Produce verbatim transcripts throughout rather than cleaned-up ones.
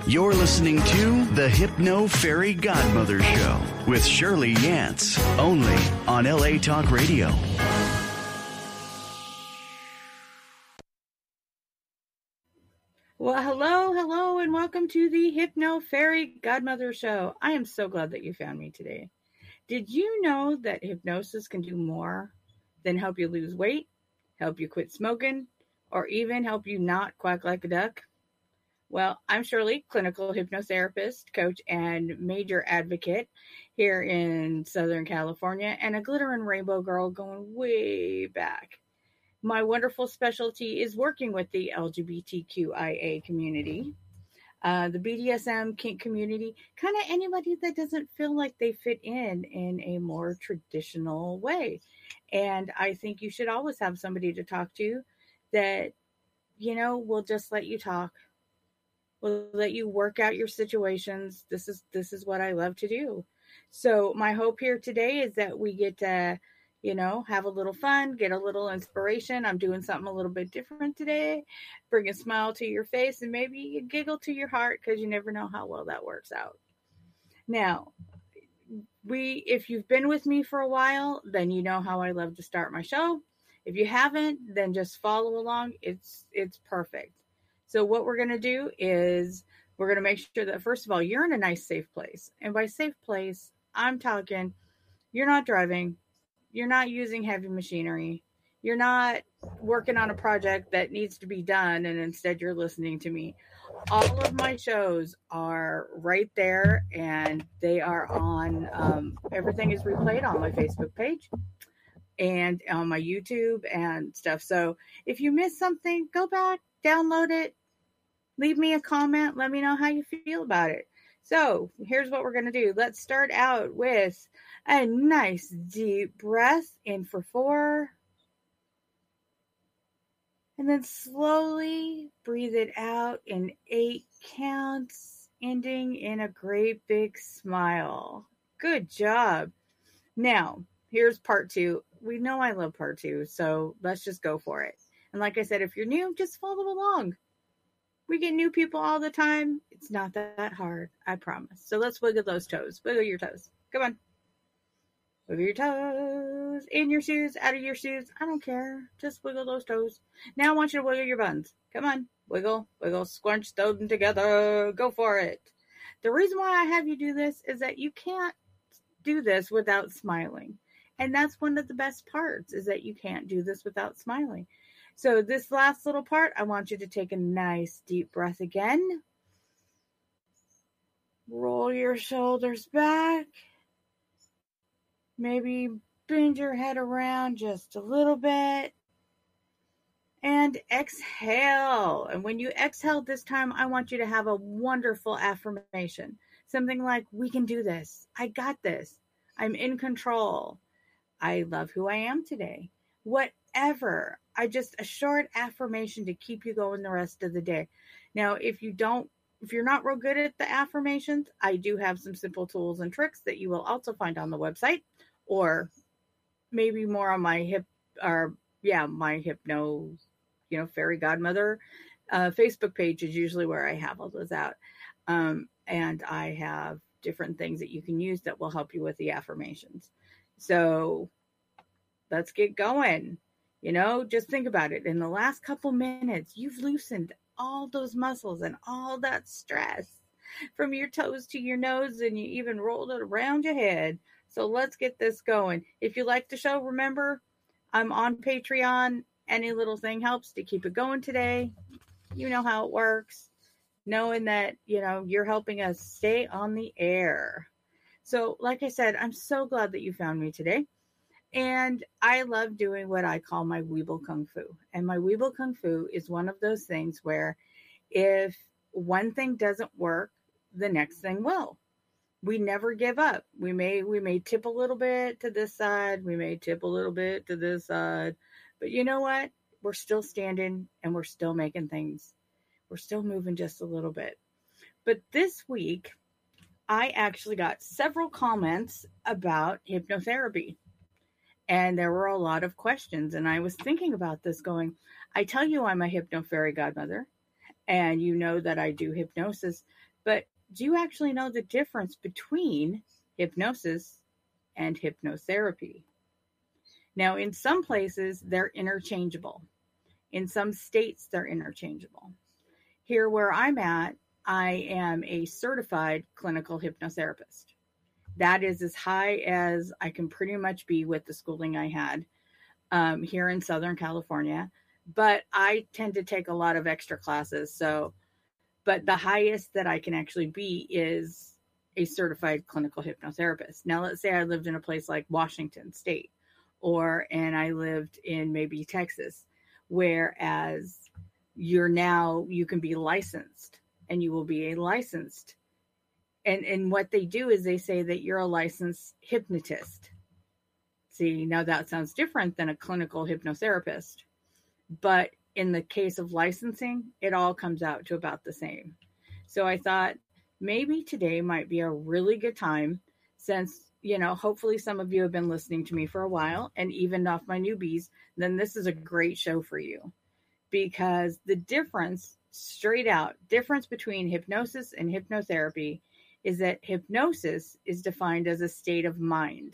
You're listening to the Hypno Fairy Godmother Show with Shirley Yance, only on L A Talk Radio. Well, hello, hello, and welcome to the Hypno Fairy Godmother Show. I am so glad that you found me today. Did you know that hypnosis can do more than help you lose weight, help you quit smoking, or even help you not quack like a duck? Well, I'm Shirley, clinical hypnotherapist, coach, and major advocate here in Southern California, and a glitter and rainbow girl going way back. My wonderful specialty is working with the L G B T Q I A community, uh, the B D S M kink community, kind of anybody that doesn't feel like they fit in in a more traditional way. And I think you should always have somebody to talk to that, you know, will just let you talk, will let you work out your situations. This is this is what I love to do. So my hope here today is that we get to, you know, have a little fun, get a little inspiration. I'm doing something a little bit different today. Bring a smile to your face and maybe a giggle to your heart, because you never know how well that works out. Now, we, if you've been with me for a while, then you know how I love to start my show. If you haven't, then just follow along. It's it's perfect. So what we're going to do is we're going to make sure that, first of all, you're in a nice, safe place. And by safe place, I'm talking you're not driving. You're not using heavy machinery. You're not working on a project that needs to be done, and instead you're listening to me. All of my shows are right there, and they are on, um, everything is replayed on my Facebook page and on my YouTube and stuff. So if you miss something, go back, download it, leave me a comment, let me know how you feel about it. So here's what we're going to do. Let's start out with a nice deep breath in for four. And then slowly breathe it out in eight counts, ending in a great big smile. Good job. Now, here's part two. We know I love part two, so let's just go for it. And like I said, if you're new, just follow along. We get new people all the time. It's not that hard, I promise. So let's wiggle those toes. Wiggle your toes. Come on. Wiggle your toes. In your shoes, out of your shoes. I don't care. Just wiggle those toes. Now I want you to wiggle your buns. Come on. Wiggle, wiggle, squunch them together. Go for it. The reason why I have you do this is that you can't do this without smiling. And that's one of the best parts, is that you can't do this without smiling. So this last little part, I want you to take a nice deep breath again. Roll your shoulders back. Maybe bend your head around just a little bit. And exhale. And when you exhale this time, I want you to have a wonderful affirmation. Something like, we can do this. I got this. I'm in control. I love who I am today. Whatever. I just a short affirmation to keep you going the rest of the day. Now, if you don't, if you're not real good at the affirmations, I do have some simple tools and tricks that you will also find on the website, or maybe more on my hip, or yeah, my hypno, you know, fairy godmother uh, Facebook page is usually where I have all those out. Um, and I have different things that you can use that will help you with the affirmations. So let's get going. You know, just think about it. In the last couple minutes, you've loosened all those muscles and all that stress from your toes to your nose, and you even rolled it around your head. So let's get this going. If you like the show, remember, I'm on Patreon. Any little thing helps to keep it going today. You know how it works. Knowing that, you know, you're helping us stay on the air. So, like I said, I'm so glad that you found me today. And I love doing what I call my Weeble Kung Fu. And my Weeble Kung Fu is one of those things where if one thing doesn't work, the next thing will. We never give up. We may we may tip a little bit to this side. We may tip a little bit to this side. But you know what? We're still standing and we're still making things. We're still moving just a little bit. But this week, I actually got several comments about hypnotherapy. And there were a lot of questions. And I was thinking about this going, I tell you I'm a hypno fairy godmother. And you know that I do hypnosis. But do you actually know the difference between hypnosis and hypnotherapy? Now, in some places, they're interchangeable. In some states, they're interchangeable. Here where I'm at, I am a certified clinical hypnotherapist. That is as high as I can pretty much be with the schooling I had um, here in Southern California. But I tend to take a lot of extra classes. So, but the highest that I can actually be is a certified clinical hypnotherapist. Now, let's say I lived in a place like Washington State, or, and I lived in maybe Texas, whereas you're now, you can be licensed and you will be a licensed. And, and what they do is they say that you're a licensed hypnotist. See, now that sounds different than a clinical hypnotherapist. But in the case of licensing, it all comes out to about the same. So I thought maybe today might be a really good time, since, you know, hopefully some of you have been listening to me for a while and evened off my newbies, then this is a great show for you. Because the difference, straight out, difference between hypnosis and hypnotherapy is that hypnosis is defined as a state of mind.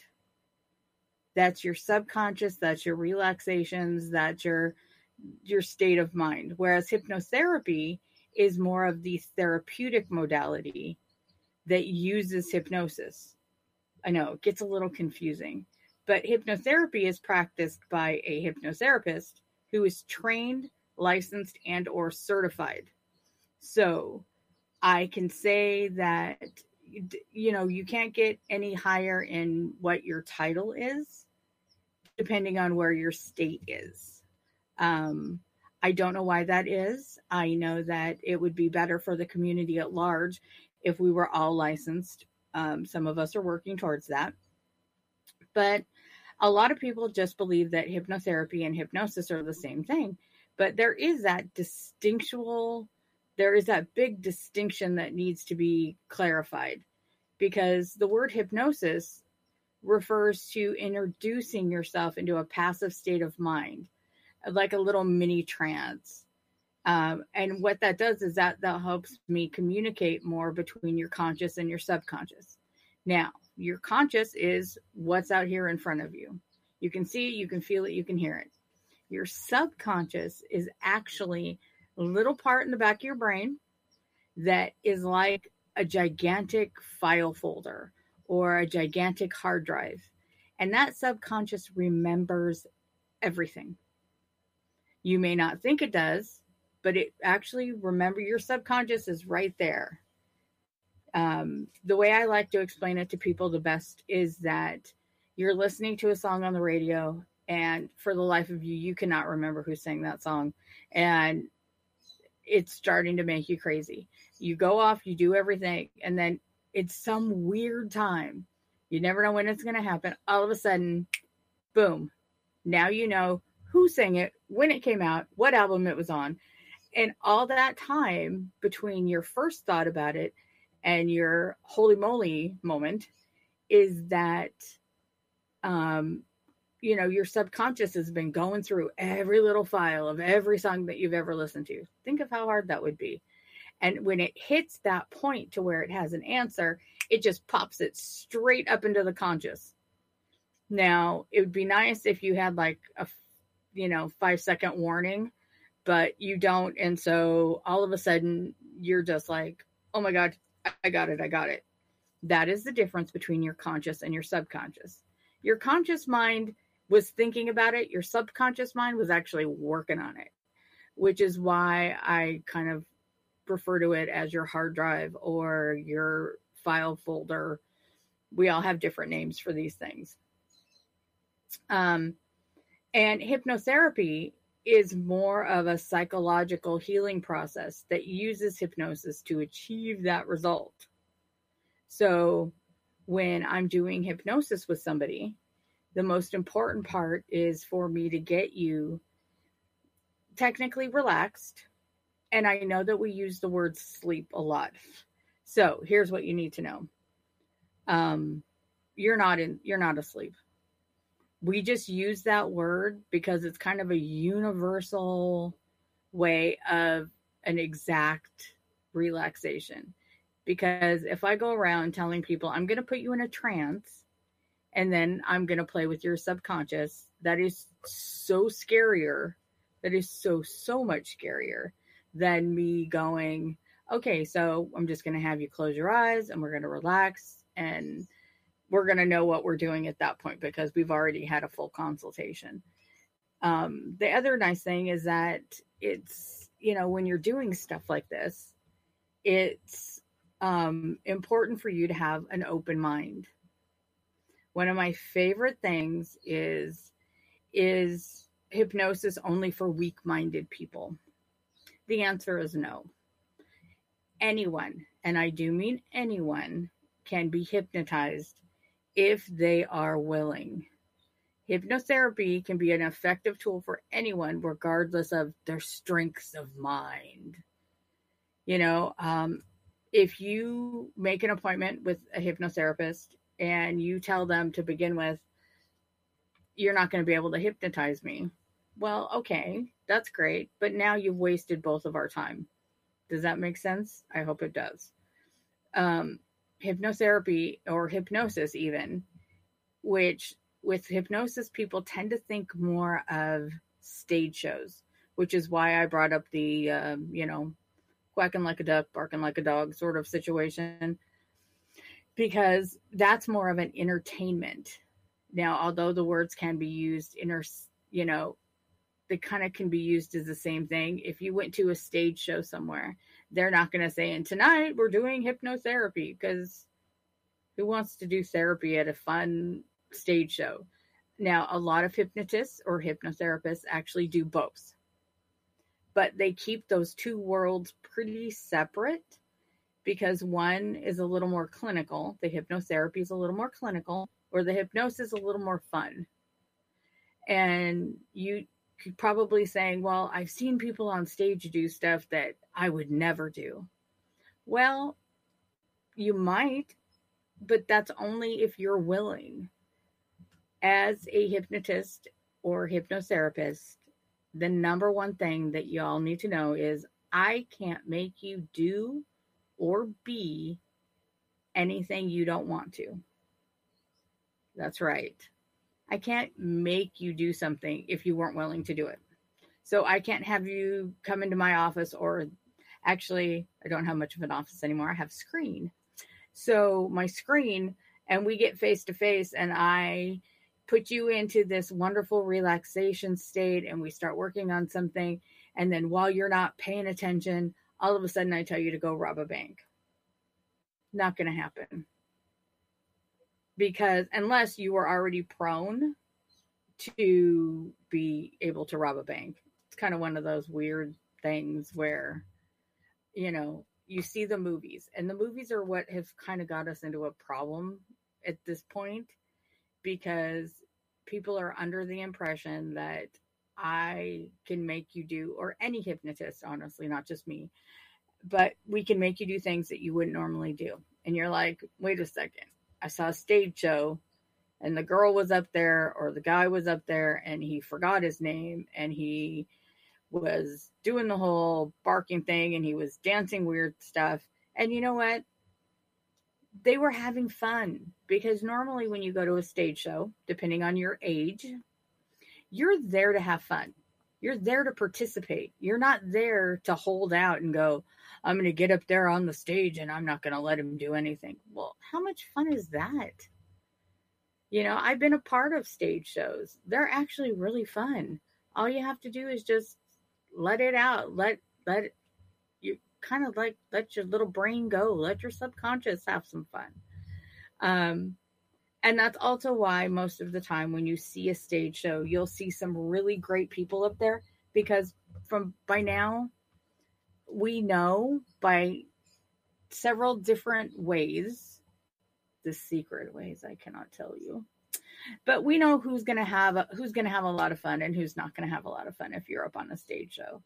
That's your subconscious, that's your relaxations, that's your your state of mind. Whereas hypnotherapy is more of the therapeutic modality that uses hypnosis. I know it gets a little confusing, but hypnotherapy is practiced by a hypnotherapist who is trained, licensed, and or certified. So I can say that, you know, you can't get any higher in what your title is, depending on where your state is. Um, I don't know why that is. I know that it would be better for the community at large if we were all licensed. Um, some of us are working towards that. But a lot of people just believe that hypnotherapy and hypnosis are the same thing. But there is that distinctual, there is that big distinction that needs to be clarified. Because the word hypnosis refers to introducing yourself into a passive state of mind, like a little mini trance. Um, and what that does is that that helps me communicate more between your conscious and your subconscious. Now, your conscious is what's out here in front of you. You can see it, you can feel it, you can hear it. Your subconscious is actually a little part in the back of your brain that is like a gigantic file folder or a gigantic hard drive. And that subconscious remembers everything. You may not think it does, but it actually, remember, your subconscious is right there. Um, the way I like to explain it to people the best is that you're listening to a song on the radio, and for the life of you, you cannot remember who sang that song. And it's starting to make you crazy. You go off, you do everything, and then it's some weird time. You never know when it's going to happen. All of a sudden, boom. Now you know who sang it, when it came out, what album it was on. And all that time between your first thought about it and your holy moly moment is that, um, you know, your subconscious has been going through every little file of every song that you've ever listened to. Think of how hard that would be. And when it hits that point to where it has an answer, it just pops it straight up into the conscious. Now, it would be nice if you had like a, you know, five second warning, but you don't. And so all of a sudden you're just like, oh my God, I got it. I got it. That is the difference between your conscious and your subconscious. Your conscious mind was thinking about it. Your subconscious mind was actually working on it, which is why I kind of refer to it as your hard drive or your file folder. We all have different names for these things. Um, and hypnotherapy is more of a psychological healing process that uses hypnosis to achieve that result. So when I'm doing hypnosis with somebody, the most important part is for me to get you technically relaxed. And I know that we use the word sleep a lot. So here's what you need to know. Um, you're not in, you're not asleep. We just use that word because it's kind of a universal way of an exact relaxation. Because if I go around telling people I'm going to put you in a trance and then I'm going to play with your subconscious, that is so scarier. That is so, so much scarier than me going, okay, so I'm just going to have you close your eyes and we're going to relax and we're going to know what we're doing at that point because we've already had a full consultation. Um, the other nice thing is that it's, you know, when you're doing stuff like this, it's um, important for you to have an open mind. One of my favorite things is, is hypnosis only for weak-minded people? The answer is no. Anyone, and I do mean anyone, can be hypnotized if they are willing. Hypnotherapy can be an effective tool for anyone, regardless of their strengths of mind. You know, um, if you make an appointment with a hypnotherapist and you tell them to begin with, you're not going to be able to hypnotize me. Well, okay, that's great. But now you've wasted both of our time. Does that make sense? I hope it does. Um, hypnotherapy or hypnosis even, which with hypnosis, people tend to think more of stage shows, which is why I brought up the, um, you know, quacking like a duck, barking like a dog sort of situation, because that's more of an entertainment. Now, although the words can be used, inter, you know, they kind of can be used as the same thing. If you went to a stage show somewhere, they're not going to say, and tonight we're doing hypnotherapy, because who wants to do therapy at a fun stage show? Now, a lot of hypnotists or hypnotherapists actually do both, but they keep those two worlds pretty separate because one is a little more clinical. The hypnotherapy is a little more clinical, or the hypnosis is a little more fun. And you could probably saying, well, I've seen people on stage do stuff that I would never do. Well, you might, but that's only if you're willing. As a hypnotist or hypnotherapist, the number one thing that y'all need to know is I can't make you do or be anything you don't want to. That's right. I can't make you do something if you weren't willing to do it. So I can't have you come into my office, or actually, I don't have much of an office anymore. I have a screen. So my screen, and we get face to face, and I put you into this wonderful relaxation state, and we start working on something. And then while you're not paying attention, all of a sudden I tell you to go rob a bank. Not going to happen. Because unless you were already prone to be able to rob a bank, it's kind of one of those weird things where, you know, you see the movies, and the movies are what have kind of got us into a problem at this point, because people are under the impression that I can make you do, or any hypnotist, honestly, not just me, but we can make you do things that you wouldn't normally do. And you're like, wait a second. I saw a stage show and the girl was up there, or the guy was up there, and he forgot his name, and he was doing the whole barking thing, and he was dancing weird stuff. And you know what? They were having fun, because normally when you go to a stage show, depending on your age, you're there to have fun. You're there to participate. You're not there to hold out and go, I'm going to get up there on the stage and I'm not going to let him do anything. Well, how much fun is that? You know, I've been a part of stage shows. They're actually really fun. All you have to do is just let it out. Let, let it, you kind of like, let your little brain go. Let your subconscious have some fun. Um, and that's also why most of the time when you see a stage show, you'll see some really great people up there, because from by now, we know by several different ways, the secret ways I cannot tell you, but we know who's going to have a, who's going to have a lot of fun and who's not going to have a lot of fun if you're up on a stage show.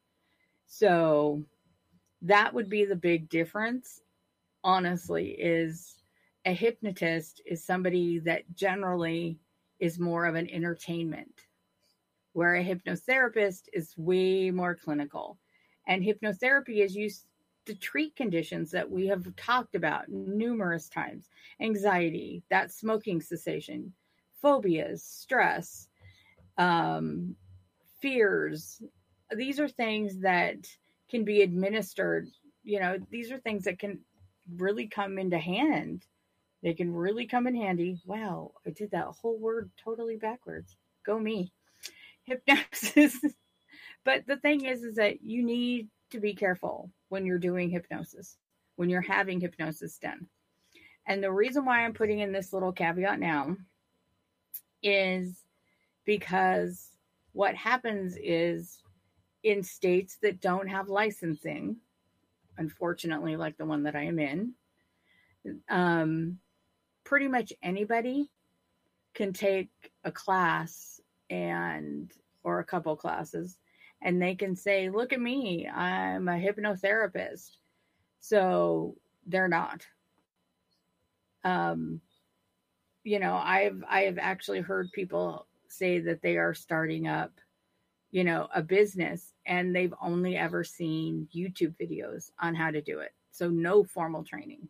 So that would be the big difference, honestly, is a hypnotist is somebody that generally is more of an entertainment, where a hypnotherapist is way more clinical. And hypnotherapy is used, to treat conditions that we have talked about numerous times. Anxiety, that smoking cessation, phobias, stress, um, fears. These are things that can be administered. You know, these are things that can really come into hand. They can really come in handy. Wow, I did that whole word totally backwards. Go me. Hypnosis. But the thing is, is that you need to be careful when you're doing hypnosis, when you're having hypnosis done. And the reason why I'm putting in this little caveat now is because what happens is in states that don't have licensing, unfortunately, like the one that I am in, um, pretty much anybody can take a class and, or a couple classes, and they can say, look at me, I'm a hypnotherapist. So they're not. Um, you know, I've, I have actually heard people say that they are starting up, you know, a business, and they've only ever seen YouTube videos on how to do it. So no formal training.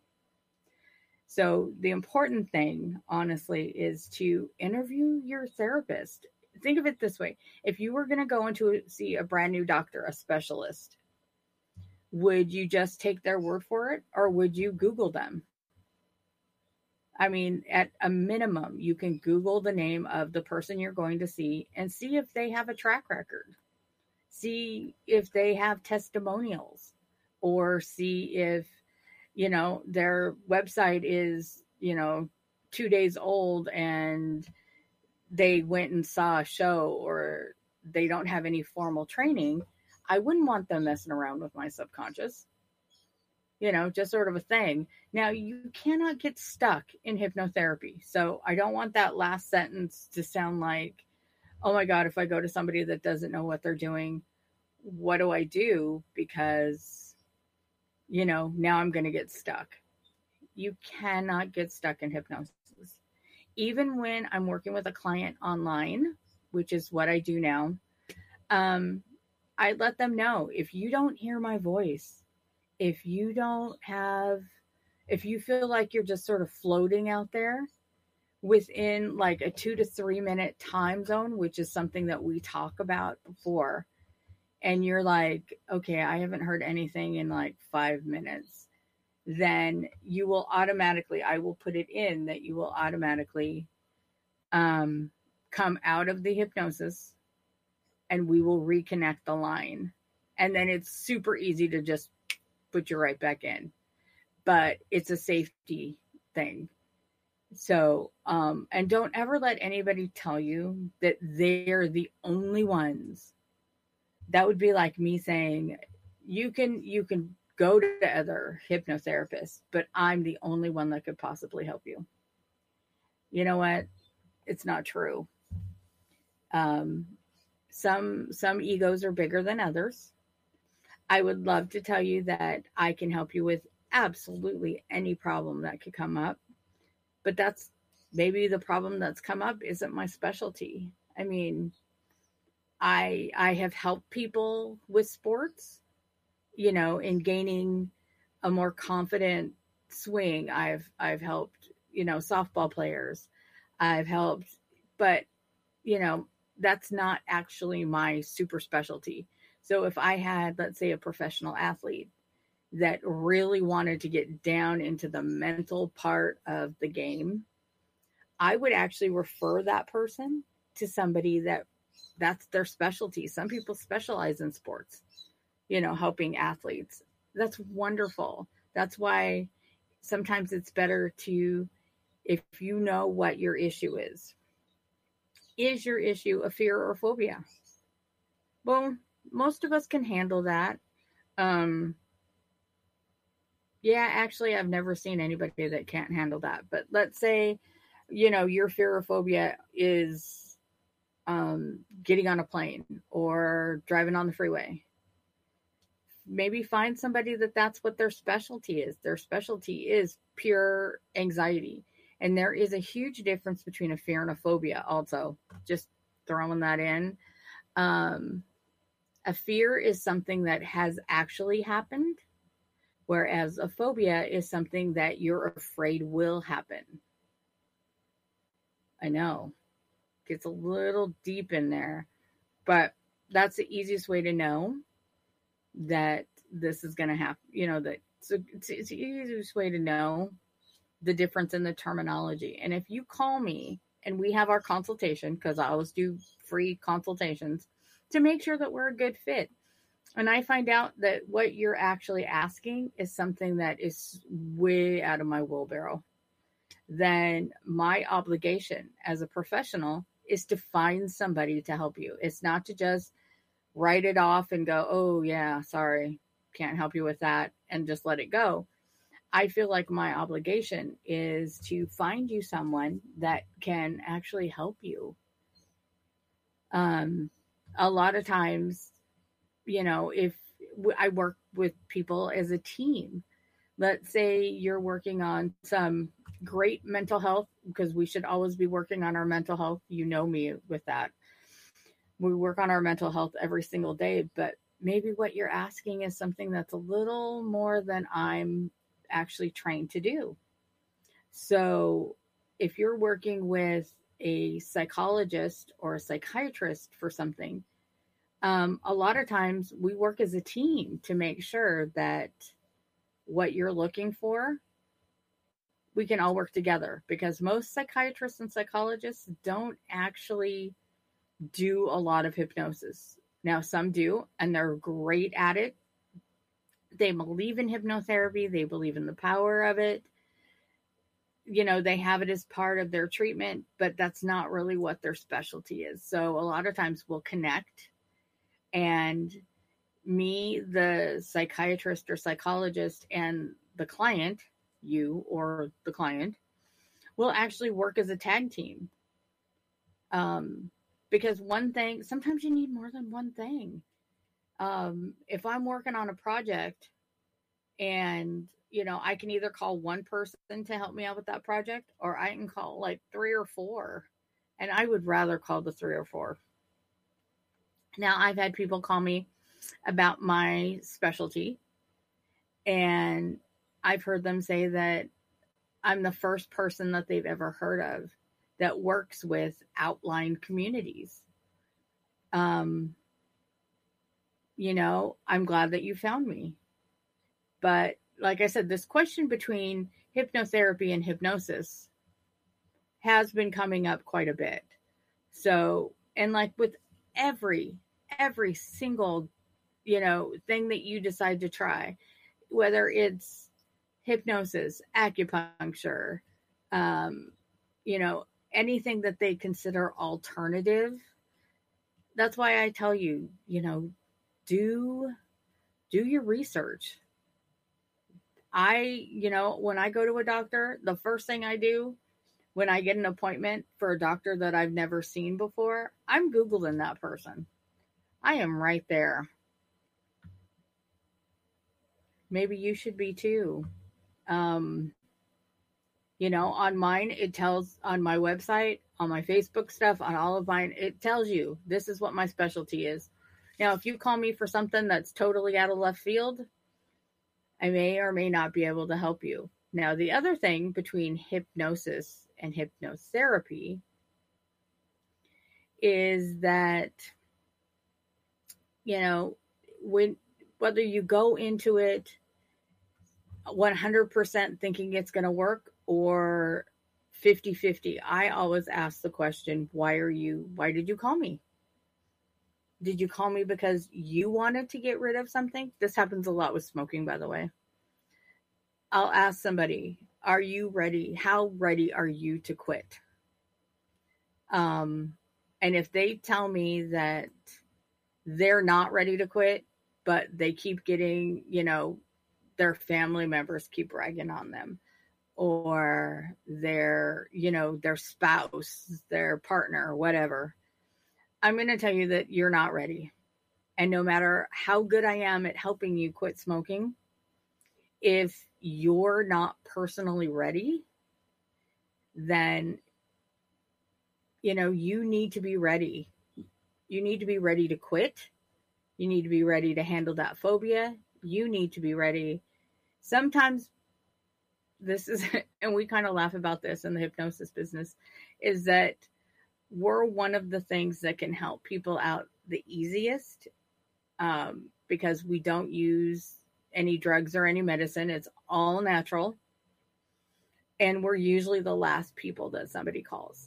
So the important thing, honestly, is to interview your therapist. Think of it this way. If you were going to go into a, see a brand new doctor, a specialist, would you just take their word for it, or would you Google them? I mean, at a minimum, you can Google the name of the person you're going to see and see if they have a track record. See if they have testimonials, or see if, you know, their website is, you know, two days old and they went and saw a show, or they don't have any formal training. I wouldn't want them messing around with my subconscious. You know, just sort of a thing. Now, you cannot get stuck in hypnotherapy. So I don't want that last sentence to sound like, oh my God, if I go to somebody that doesn't know what they're doing, what do I do? Because, you know, now I'm going to get stuck. You cannot get stuck in hypnosis. Even when I'm working with a client online, which is what I do now, um, I let them know, if you don't hear my voice, if you don't have, if you feel like you're just sort of floating out there within like a two to three minute time zone, which is something that we talk about before, and you're like, okay, I haven't heard anything in like five minutes, then you will automatically, I will put it in that you will automatically um, come out of the hypnosis, and we will reconnect the line. And then it's super easy to just put you right back in. But it's a safety thing. So, um, and don't ever let anybody tell you that they're the only ones. That would be like me saying, you can, you can go to other hypnotherapists, but I'm the only one that could possibly help you. You know what? It's not true. Um, some, some egos are bigger than others. I would love to tell you that I can help you with absolutely any problem that could come up, but that's maybe the problem that's come up isn't my specialty. I mean, I, I have helped people with sports, you know, in gaining a more confident swing. I've, I've helped, you know, softball players. I've helped, but you know, that's not actually my super specialty. So if I had, let's say, a professional athlete that really wanted to get down into the mental part of the game, I would actually refer that person to somebody that that's their specialty. Some people specialize in sports, you know, helping athletes. That's wonderful. That's why sometimes it's better to, if you know what your issue is. Is your issue a fear or phobia? Well, most of us can handle that. Um, yeah, actually, I've never seen anybody that can't handle that. But let's say, you know, your fear or phobia is um, getting on a plane or driving on the freeway. Maybe find somebody that that's what their specialty is. Their specialty is pure anxiety. And there is a huge difference between a fear and a phobia also. Just throwing that in. Um, a fear is something that has actually happened. Whereas a phobia is something that you're afraid will happen. I know. Gets a little deep in there, but that's the easiest way to know that this is going to happen. You know, that so it's, it's the easiest way to know the difference in the terminology. And if you call me and we have our consultation, because I always do free consultations to make sure that we're a good fit, and I find out that what you're actually asking is something that is way out of my wheelbarrow, then my obligation as a professional is to find somebody to help you. It's not to just write it off and go, oh, yeah, sorry, can't help you with that, and just let it go. I feel like my obligation is to find you someone that can actually help you. Um, a lot of times, you know, if I work with people as a team, let's say you're working on some great mental health, because we should always be working on our mental health. You know me with that. We work on our mental health every single day, but maybe what you're asking is something that's a little more than I'm actually trained to do. So if you're working with a psychologist or a psychiatrist for something, um, a lot of times we work as a team to make sure that what you're looking for, we can all work together, because most psychiatrists and psychologists don't actually do a lot of hypnosis. Now, some do, and they're great at it. They believe in hypnotherapy. They believe in the power of it. You know, they have it as part of their treatment, but that's not really what their specialty is. So a lot of times we'll connect, and me, the psychiatrist or psychologist, and the client, you or the client, will actually work as a tag team. Um, because one thing, sometimes you need more than one thing. Um, if I'm working on a project and, you know, I can either call one person to help me out with that project, or I can call like three or four. And I would rather call the three or four. Now, I've had people call me about my specialty, and I've heard them say that I'm the first person that they've ever heard of that works with outlying communities. Um, you know, I'm glad that you found me. But like I said, this question between hypnotherapy and hypnosis has been coming up quite a bit. So, and like with every, every single, you know, thing that you decide to try, whether it's hypnosis, acupuncture, um, you know, anything that they consider alternative. That's why I tell you, you know, do, do your research. I, you know, when I go to a doctor, the first thing I do when I get an appointment for a doctor that I've never seen before, I'm Googling that person. I am right there. Maybe you should be too. Um, you know, on mine, it tells, on my website, on my Facebook stuff, on all of mine, it tells you this is what my specialty is. Now, if you call me for something that's totally out of left field, I may or may not be able to help you. Now, the other thing between hypnosis and hypnotherapy is that, you know, when whether you go into it one hundred percent thinking it's going to work or fifty-fifty, I always ask the question, why are you, why did you call me? Did you call me because you wanted to get rid of something? This happens a lot with smoking, by the way. I'll ask somebody, are you ready? How ready are you to quit? Um, and if they tell me that they're not ready to quit, but they keep getting, you know, their family members keep ragging on them, or their, you know, their spouse, their partner, whatever, I'm going to tell you that you're not ready. And no matter how good I am at helping you quit smoking, if you're not personally ready, then, you know, you need to be ready. You need to be ready to quit. You need to be ready to handle that phobia. You need to be ready Sometimes this is, and we kind of laugh about this in the hypnosis business, is that we're one of the things that can help people out the easiest, um, because we don't use any drugs or any medicine. It's all natural. And we're usually the last people that somebody calls.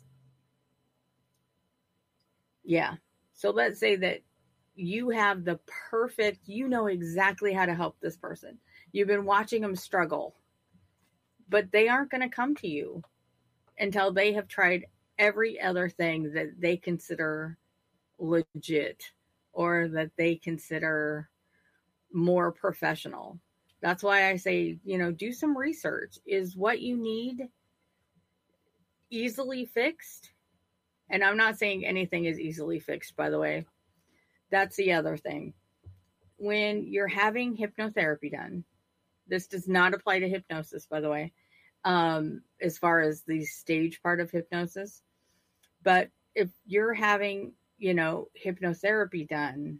Yeah. So let's say that you have the perfect, you know exactly how to help this person. You've been watching them struggle, but they aren't going to come to you until they have tried every other thing that they consider legit or that they consider more professional. That's why I say, you know, do some research. Is what you need easily fixed? And I'm not saying anything is easily fixed, by the way. That's the other thing. When you're having hypnotherapy done, this does not apply to hypnosis, by the way, um, as far as the stage part of hypnosis. But if you're having, you know, hypnotherapy done,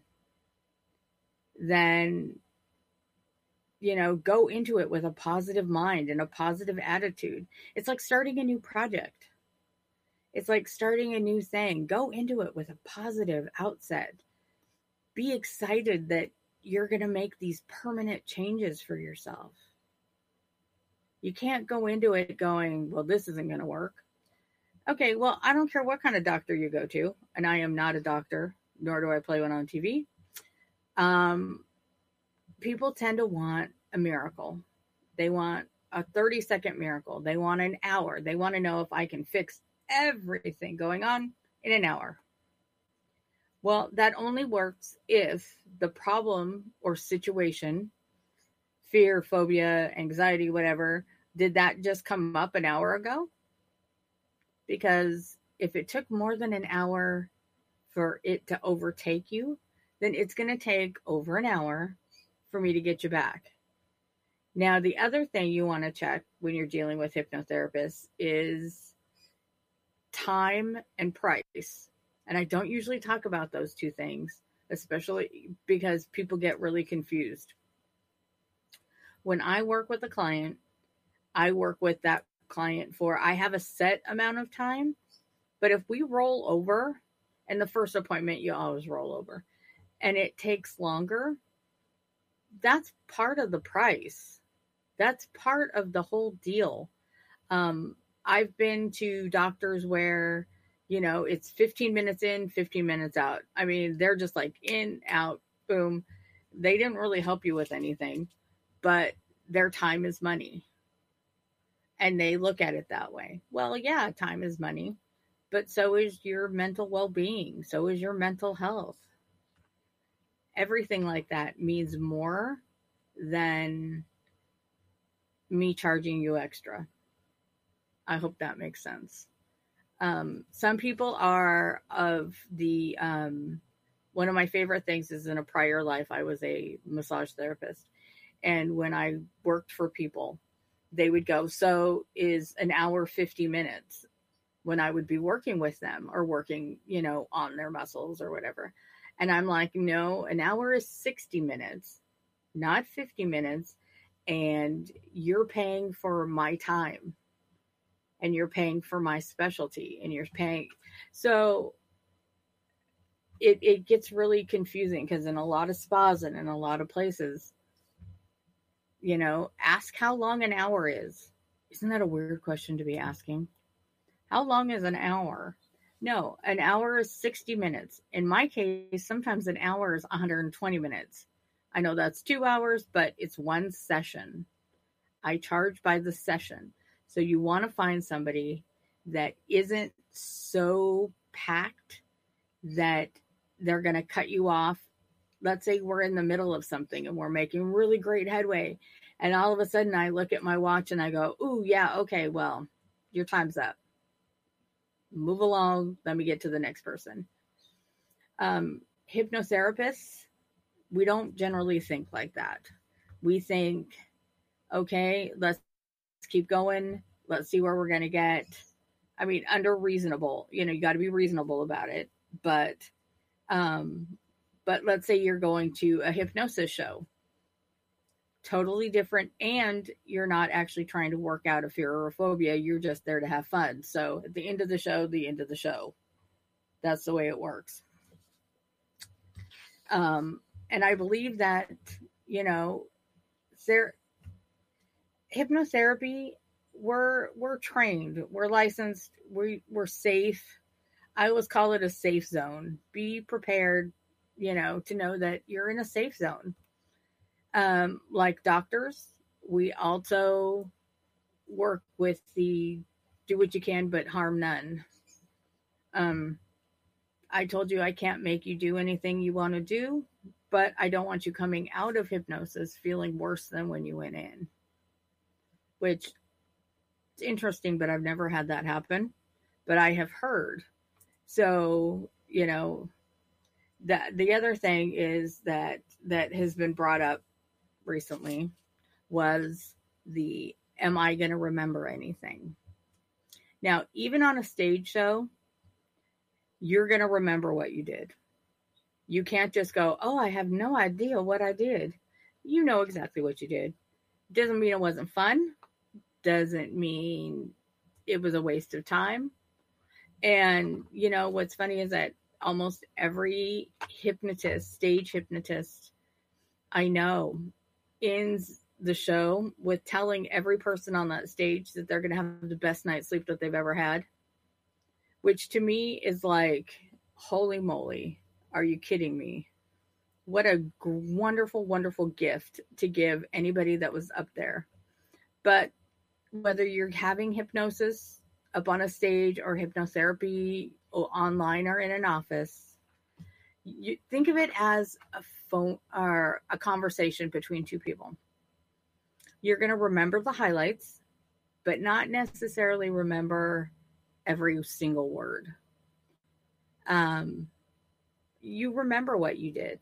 then, you know, go into it with a positive mind and a positive attitude. It's like starting a new project. It's like starting a new thing. Go into it with a positive outset. Be excited that you're going to make these permanent changes for yourself. You can't go into it going, well, this isn't going to work. Okay, well, I don't care what kind of doctor you go to, and I am not a doctor, nor do I play one on T V. Um, people tend to want a miracle. They want a thirty second miracle. They want an hour. They want to know if I can fix everything going on in an hour. Well, that only works if the problem or situation, fear, phobia, anxiety, whatever, did that just come up an hour ago? Because if it took more than an hour for it to overtake you, then it's going to take over an hour for me to get you back. Now, the other thing you want to check when you're dealing with hypnotherapists is time and price. And I don't usually talk about those two things, especially because people get really confused. When I work with a client, I work with that client for, I have a set amount of time, but if we roll over, and the first appointment, you always roll over, and it takes longer, that's part of the price. That's part of the whole deal. Um, I've been to doctors where, you know, it's fifteen minutes in, fifteen minutes out. I mean, they're just like in, out, boom. They didn't really help you with anything, but their time is money. And they look at it that way. Well, yeah, time is money, but so is your mental well-being. So is your mental health. Everything like that means more than me charging you extra. I hope that makes sense. Um, some people are of the, um, one of my favorite things is in a prior life, I was a massage therapist. And when I worked for people, they would go, so is an hour fifty minutes when I would be working with them or working, you know, on their muscles or whatever. And I'm like, no, an hour is sixty minutes, not fifty minutes. And you're paying for my time and you're paying for my specialty and you're paying. So it, it gets really confusing because in a lot of spas and in a lot of places, you know, ask how long an hour is. Isn't that a weird question to be asking? How long is an hour? No, an hour is sixty minutes. In my case, sometimes an hour is one hundred twenty minutes. I know that's two hours, but it's one session. I charge by the session. So you want to find somebody that isn't so packed that they're going to cut you off. Let's say we're in the middle of something and we're making really great headway. And all of a sudden I look at my watch and I go, ooh, yeah, okay, well, your time's up. Move along. Let me get to the next person. Um, hypnotherapists, we don't generally think like that. We think, okay, let's keep going. Let's see where we're going to get. I mean, under reasonable, you know, you got to be reasonable about it. But, um, but let's say you're going to a hypnosis show totally different, and you're not actually trying to work out a fear or a phobia. You're just there to have fun. So at the end of the show, the end of the show. That's the way it works. Um, and I believe that, you know, there, hypnotherapy, we're, we're trained, we're licensed, we, we're safe. I always call it a safe zone. Be prepared, you know, to know that you're in a safe zone. Um, like doctors, we also work with the do what you can, but harm none. Um, I told you I can't make you do anything you want to do, but I don't want you coming out of hypnosis feeling worse than when you went in, which is interesting, but I've never had that happen, but I have heard. So, you know, that the other thing is that that has been brought up recently was the, am I going to remember anything? Now, even on a stage show, you're going to remember what you did. You can't just go, oh, I have no idea what I did. You know exactly what you did. Doesn't mean it wasn't fun. Doesn't mean it was a waste of time. And, you know, what's funny is that almost every hypnotist, stage hypnotist I know, ends the show with telling every person on that stage that they're going to have the best night's sleep that they've ever had, which to me is like, holy moly, are you kidding me? What a g- wonderful, wonderful gift to give anybody that was up there. But whether you're having hypnosis up on a stage or hypnotherapy or online or in an office, you think of it as a phone or a conversation between two people. You're going to remember the highlights, but not necessarily remember every single word. Um, you remember what you did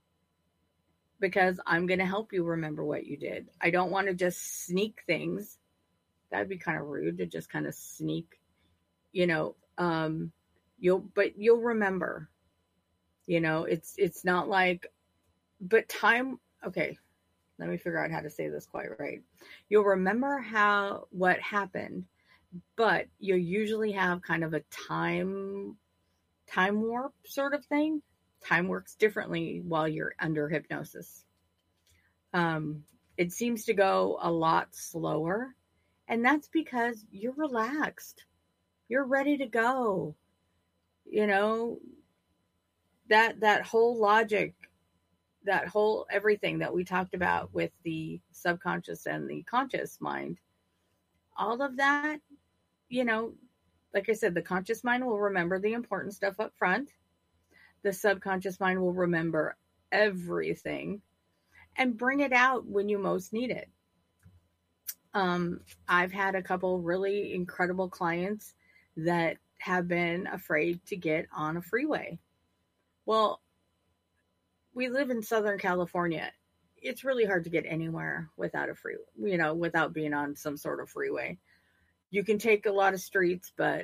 because I'm going to help you remember what you did. I don't want to just sneak things. That'd be kind of rude to just kind of sneak, you know, um, you'll, but you'll remember, you know, it's, it's not like, but time, okay. Let me figure out how to say this quite right. You'll remember how, what happened, but you'll usually have kind of a time, time warp sort of thing. Time works differently while you're under hypnosis. Um, it seems to go a lot slower, and that's because you're relaxed. You're ready to go. You know, that, that whole logic, that whole everything that we talked about with the subconscious and the conscious mind, all of that, you know, like I said, the conscious mind will remember the important stuff up front. The subconscious mind will remember everything and bring it out when you most need it. Um, I've had a couple really incredible clients that have been afraid to get on a freeway. Well, we live in Southern California. It's really hard to get anywhere without a free, you know, without being on some sort of freeway. You can take a lot of streets, but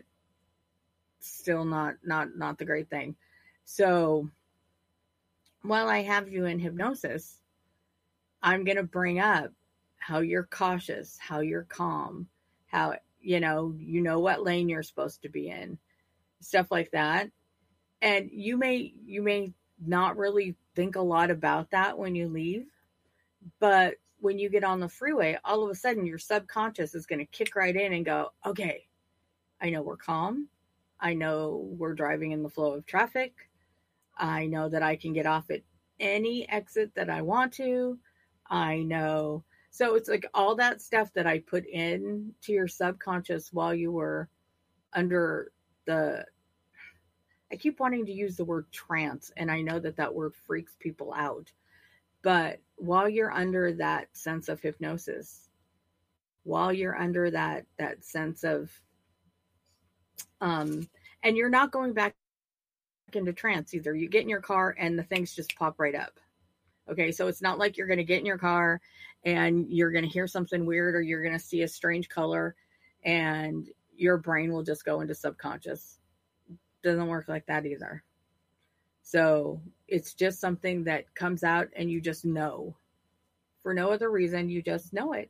still not, not, not the great thing. So while I have you in hypnosis, I'm going to bring up how you're cautious, how you're calm, how, you know, you know what lane you're supposed to be in, stuff like that. And you may, you may not really think a lot about that when you leave, but when you get on the freeway, all of a sudden your subconscious is going to kick right in and go, okay, I know we're calm. I know we're driving in the flow of traffic. I know that I can get off at any exit that I want to. I know. So it's like all that stuff that I put in to your subconscious while you were under the, I keep wanting to use the word trance, and I know that that word freaks people out. But while you're under that sense of hypnosis, while you're under that, that sense of, um, and you're not going back into trance either. You get in your car and the things just pop right up. Okay. So it's not like you're going to get in your car and you're going to hear something weird or you're going to see a strange color and your brain will just go into subconscious. Doesn't work like that either. So it's just something that comes out and you just know for no other reason. You just know it.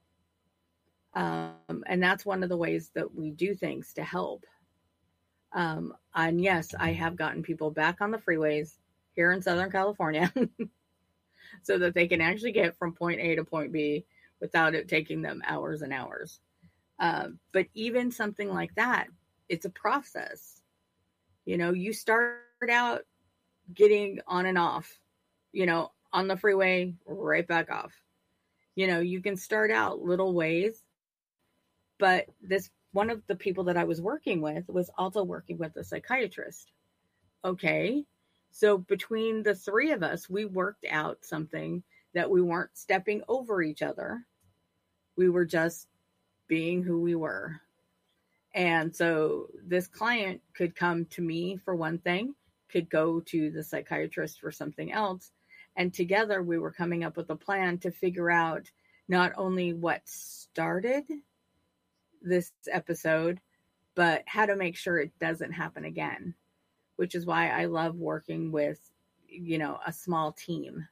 Um, and that's one of the ways that we do things to help. Um, and yes, I have gotten people back on the freeways here in Southern California so that they can actually get from point A to point B without it taking them hours and hours. Uh, but even something like that, it's a process. You know, you start out getting on and off, you know, on the freeway, right back off. You know, you can start out little ways, but this one of the people that I was working with was also working with a psychiatrist. Okay. So between the three of us, we worked out something that we weren't stepping over each other. We were just being who we were. And so this client could come to me for one thing, could go to the psychiatrist for something else. And together we were coming up with a plan to figure out not only what started this episode, but how to make sure it doesn't happen again, which is why I love working with, you know, a small team.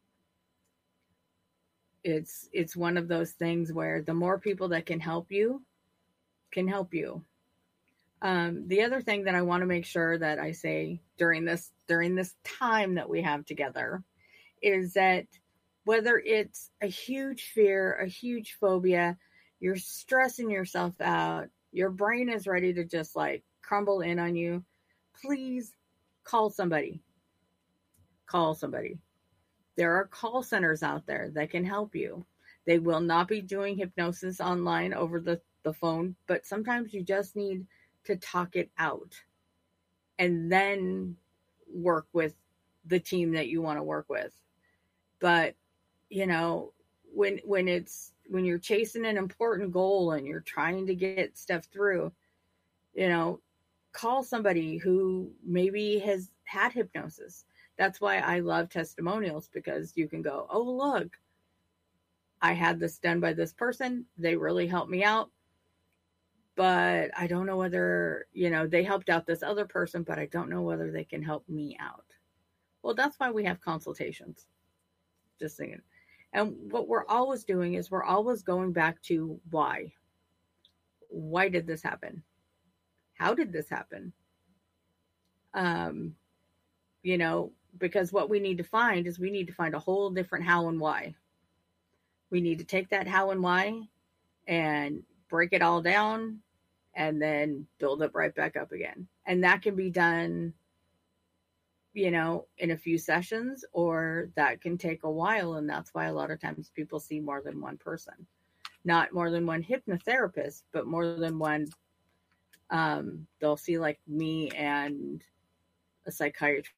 It's, it's one of those things where the more people that can help you can help you. Um, the other thing that I want to make sure that I say during this, during this time that we have together is that whether it's a huge fear, a huge phobia, you're stressing yourself out, your brain is ready to just like crumble in on you, please call somebody. Call somebody. There are call centers out there that can help you. They will not be doing hypnosis online over the, the phone, but sometimes you just need to talk it out and then work with the team that you want to work with. But, you know, when when it's when you're chasing an important goal and you're trying to get stuff through, you know, call somebody who maybe has had hypnosis. That's why I love testimonials, because you can go, oh, look, I had this done by this person. They really helped me out. But I don't know whether, you know, they helped out this other person, but I don't know whether they can help me out. Well, that's why we have consultations. Just saying. And what we're always doing is we're always going back to why. Why did this happen? How did this happen? Um, you know, because what we need to find is we need to find a whole different how and why. We need to take that how and why and break it all down and then build it right back up again. And that can be done, you know, in a few sessions, or that can take a while. And that's why a lot of times people see more than one person, not more than one hypnotherapist, but more than one. Um, they'll see like me and a psychiatrist,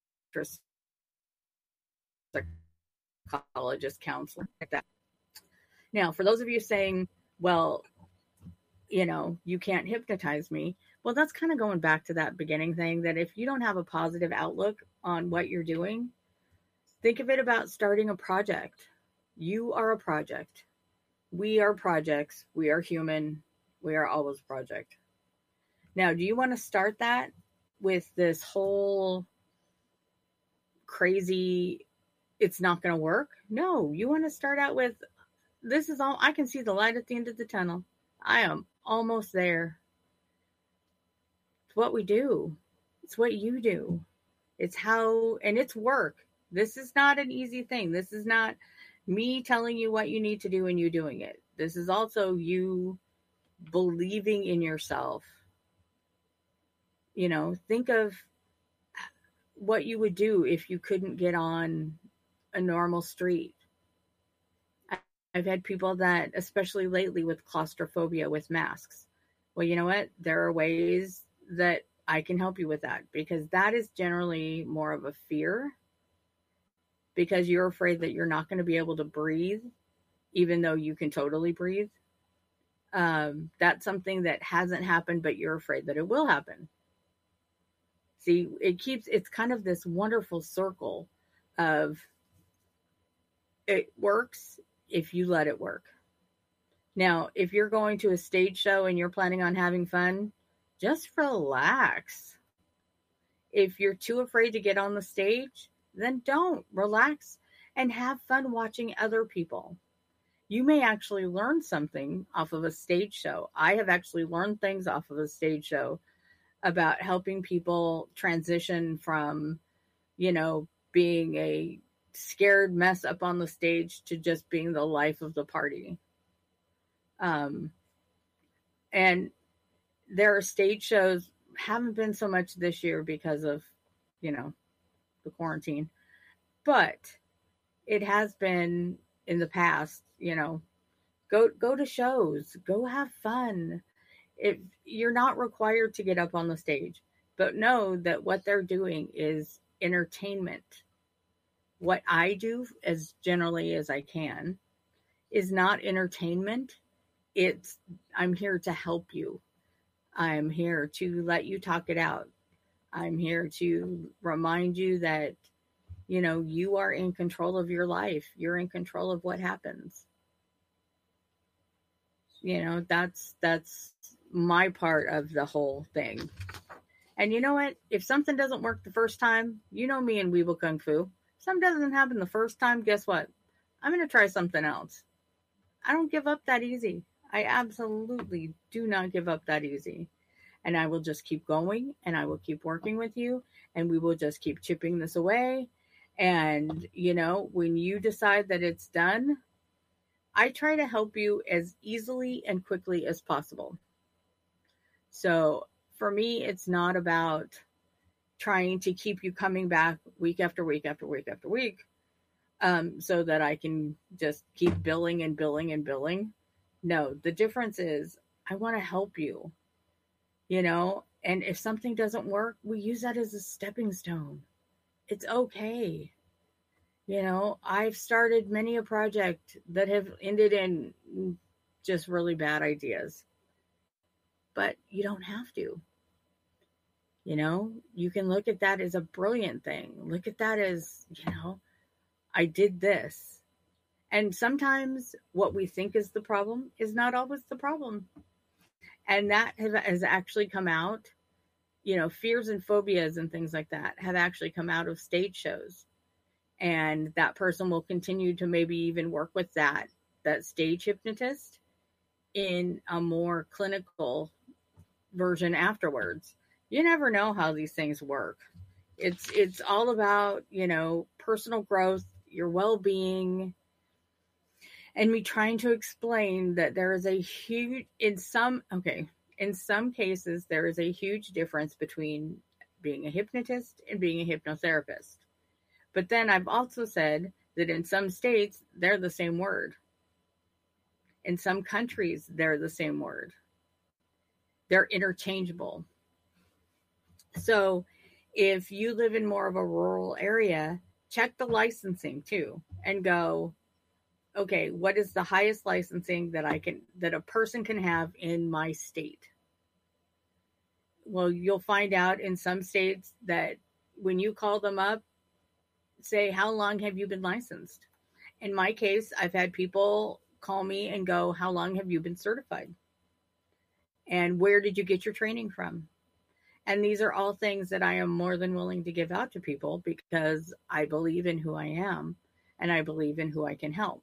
psychologist, counselor, like that. Now, for those of you saying, well, you know, you can't hypnotize me. Well, that's kind of going back to that beginning thing, that if you don't have a positive outlook on what you're doing, think of it about starting a project. You are a project. We are projects. We are human. We are always a project. Now, do you want to start that with this whole crazy, it's not going to work? No, you want to start out with, this is all, I can see the light at the end of the tunnel. I am almost there. It's what we do. It's what you do. It's how, and it's work. This is not an easy thing. This is not me telling you what you need to do and you doing it. This is also you believing in yourself. You know, think of what you would do if you couldn't get on a normal street. I've had people that, especially lately with claustrophobia with masks. Well, you know what? There are ways that I can help you with that, because that is generally more of a fear, because you're afraid that you're not going to be able to breathe, even though you can totally breathe. Um, that's something that hasn't happened, but you're afraid that it will happen. See, it keeps, it's kind of this wonderful circle of it works if you let it work. Now, if you're going to a stage show and you're planning on having fun, just relax. If you're too afraid to get on the stage, then don't. Relax and have fun watching other people. You may actually learn something off of a stage show. I have actually learned things off of a stage show about helping people transition from, you know, being a scared mess up on the stage to just being the life of the party. Um, and there are stage shows, haven't been so much this year because of, you know, the quarantine, but it has been in the past, you know, go, go to shows, go have fun. If you're not required to get up on the stage, but know that what they're doing is entertainment. What I do as generally as I can is not entertainment. It's, I'm here to help you. I'm here to let you talk it out. I'm here to remind you that, you know, you are in control of your life. You're in control of what happens. You know, that's, that's my part of the whole thing. And you know what? If something doesn't work the first time, you know me and Weeble Kung Fu. If something doesn't happen the first time, guess what? I'm going to try something else. I don't give up that easy. I absolutely do not give up that easy. And I will just keep going, and I will keep working with you, and we will just keep chipping this away. And, you know, when you decide that it's done, I try to help you as easily and quickly as possible. So for me, it's not about trying to keep you coming back week after week after week after week, um, so that I can just keep billing and billing and billing. No, the difference is I want to help you, you know, and if something doesn't work, we use that as a stepping stone. It's okay. You know, I've started many a project that have ended in just really bad ideas, but you don't have to. You know, you can look at that as a brilliant thing. Look at that as, you know, I did this. And sometimes what we think is the problem is not always the problem. And that has actually come out, you know, fears and phobias and things like that have actually come out of stage shows. And that person will continue to maybe even work with that, that stage hypnotist in a more clinical version afterwards. You never know how these things work. It's, it's all about, you know, personal growth, your well-being, and me trying to explain that there is a huge, in some, okay, in some cases, there is a huge difference between being a hypnotist and being a hypnotherapist. But then I've also said that in some states, they're the same word. In some countries, they're the same word. They're interchangeable. So if you live in more of a rural area, check the licensing too and go, okay, what is the highest licensing that I can, that a person can have in my state? Well, you'll find out in some states that when you call them up, say, how long have you been licensed? In my case, I've had people call me and go, how long have you been certified? And where did you get your training from? And these are all things that I am more than willing to give out to people because I believe in who I am and I believe in who I can help.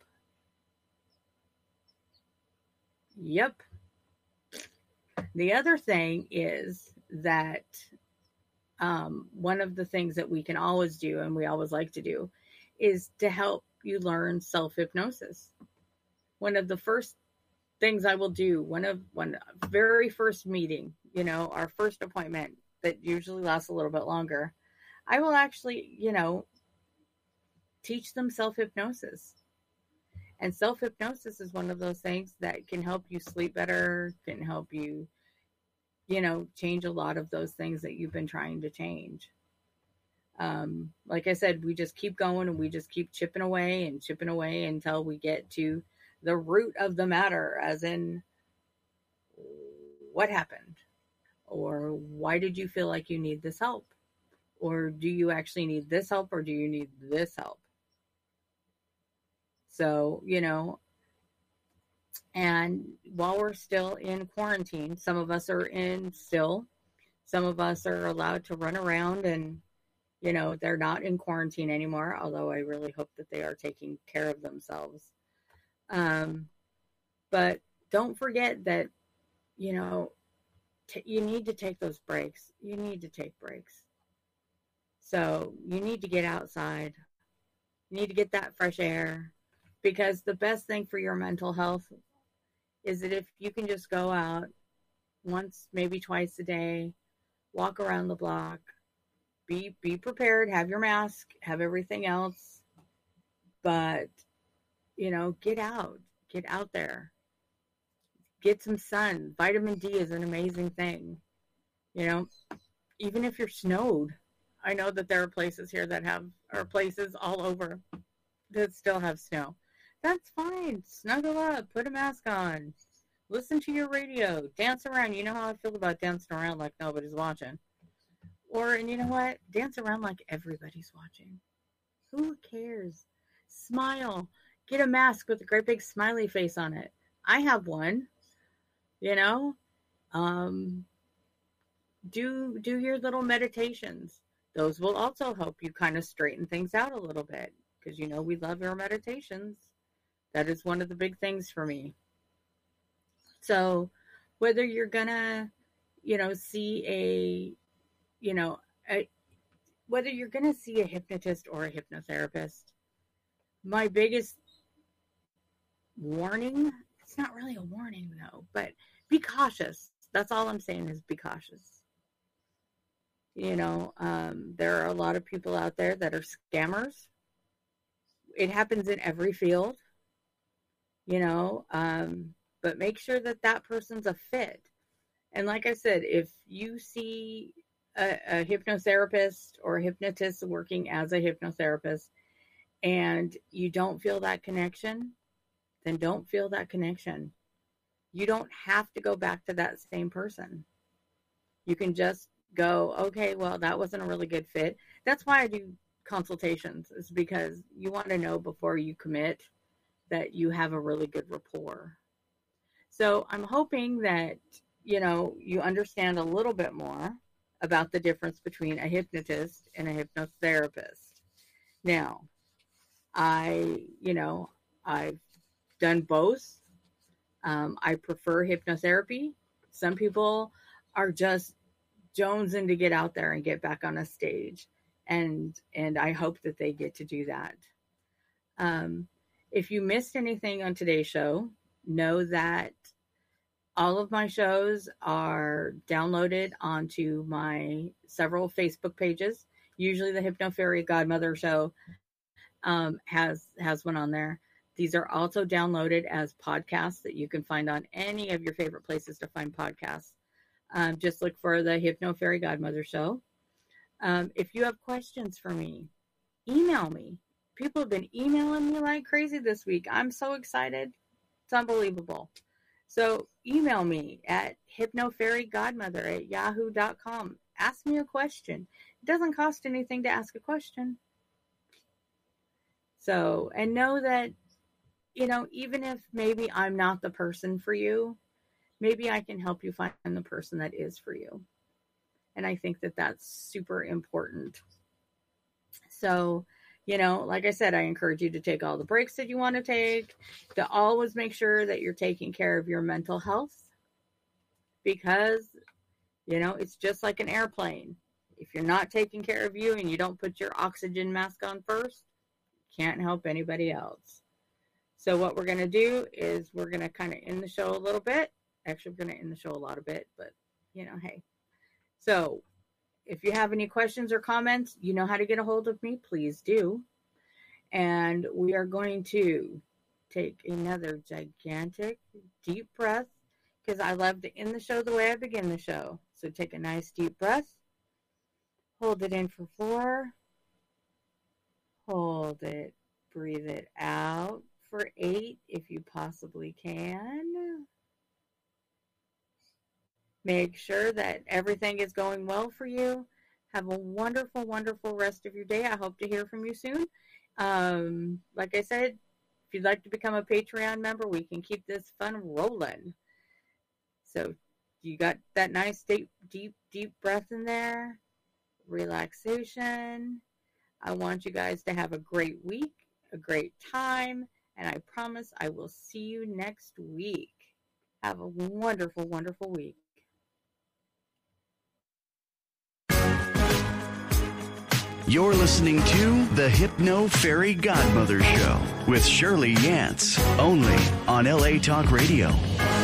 Yep. The other thing is that um, one of the things that we can always do, and we always like to do, is to help you learn self-hypnosis. One of the first things I will do, one of one very first meeting, you know, our first appointment that usually lasts a little bit longer, I will actually, you know, teach them self-hypnosis. And self-hypnosis is one of those things that can help you sleep better, can help you, you know, change a lot of those things that you've been trying to change. Um, like I said, we just keep going and we just keep chipping away and chipping away until we get to the root of the matter, as in what happened, or why did you feel like you need this help, or do you actually need this help, or do you need this help? So, you know, and while we're still in quarantine, some of us are in still, some of us are allowed to run around and, You know, they're not in quarantine anymore, although I really hope that they are taking care of themselves. Um, but don't forget that, you know, t- you need to take those breaks. You need to take breaks. So you need to get outside. You need to get that fresh air, because the best thing for your mental health is that if you can just go out once, maybe twice a day, walk around the block, be be prepared, have your mask, have everything else, but, you know, get out, get out there, get some sun. Vitamin D is an amazing thing. You know, even if you're snowed, I know that there are places here that have, or places all over that still have snow. That's fine. Snuggle up, put a mask on, listen to your radio, dance around. You know how I feel about dancing around like nobody's watching. Or, and you know what? Dance around like everybody's watching. Who cares? Smile. Get a mask with a great big smiley face on it. I have one. You know? Um, do do your little meditations. Those will also help you kind of straighten things out a little bit, because, you know, we love our meditations. That is one of the big things for me. So whether you're gonna, you know, see a, you know, a, whether you're gonna see a hypnotist or a hypnotherapist, my biggest warning, it's not really a warning though, but be cautious. That's all I'm saying, is be cautious. You know, um, there are a lot of people out there that are scammers. It happens in every field, you know, um, but make sure that that person's a fit. And like I said, if you see a, a hypnotherapist or a hypnotist working as a hypnotherapist and you don't feel that connection, then don't feel that connection. You don't have to go back to that same person. You can just go, okay, well, that wasn't a really good fit. That's why I do consultations, is because you want to know before you commit that you have a really good rapport. So I'm hoping that, you know, you understand a little bit more about the difference between a hypnotist and a hypnotherapist. Now, I, you know, I've done both. Um, I prefer hypnotherapy. Some people are just jonesing to get out there and get back on a stage. And, and I hope that they get to do that. Um, if you missed anything on today's show, know that all of my shows are downloaded onto my several Facebook pages. Usually the Hypno Fairy Godmother Show um, has, has one on there. These are also downloaded as podcasts that you can find on any of your favorite places to find podcasts. Um, just look for the Hypno Fairy Godmother Show. Um, if you have questions for me, email me. People have been emailing me like crazy this week. I'm so excited. It's unbelievable. So email me at hypnofairygodmother at yahoo dot com. Ask me a question. It doesn't cost anything to ask a question. So, and know that, you know, even if maybe I'm not the person for you, maybe I can help you find the person that is for you. And I think that that's super important. So, you know, like I said, I encourage you to take all the breaks that you want to take, to always make sure that you're taking care of your mental health, because, you know, it's just like an airplane. If you're not taking care of you and you don't put your oxygen mask on first, you can't help anybody else. So what we're going to do is we're going to kind of end the show a little bit. Actually, we're going to end the show a lot of bit, but, you know, hey. So if you have any questions or comments, you know how to get a hold of me. Please do. And we are going to take another gigantic deep breath, because I love to end the show the way I begin the show. So take a nice deep breath. Hold it in for four. Hold it. Breathe it out for eight if you possibly can. Make sure that everything is going well for you. Have a wonderful, wonderful rest of your day. I hope to hear from you soon. Um, like I said, if you'd like to become a Patreon member, we can keep this fun rolling. So you got that nice deep, deep, deep breath in there. relaxation. I want you guys to have a great week, a great time, and I promise I will see you next week. Have a wonderful, wonderful week. You're listening to the Hypno Fairy Godmother Show with Shirley Yance, only on L A Talk Radio.